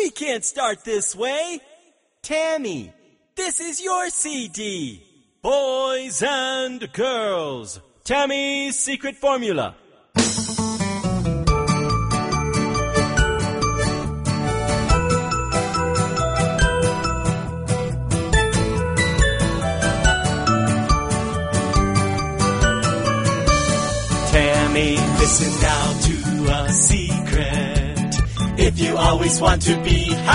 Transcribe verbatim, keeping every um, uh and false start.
We can't start this way. Tammy, this is your C D. Boys and girls, Tammy's secret formula. Tammy, listen now to a secret. If you always want to be happy,